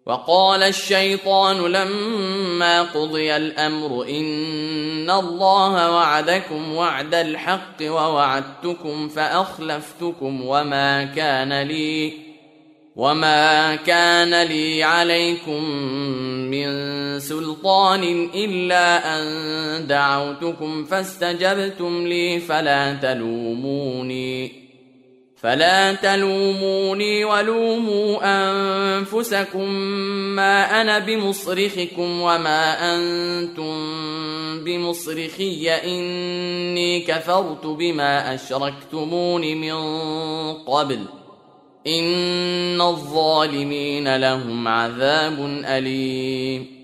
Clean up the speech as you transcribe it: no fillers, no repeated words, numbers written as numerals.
وقال الشيطان لما قضي الأمر إن الله وعدكم وعد الحق ووعدتكم فأخلفتكم وما كان لي عليكم من سلطان إلا أن دعوتكم فاستجبتم لي فلا تلوموني ولوموا أنفسكم ما أنا بمصرخكم وما أنتم بمصرخي إني كفرت بما أشركتمون من قبل إن الظالمين لهم عذاب أليم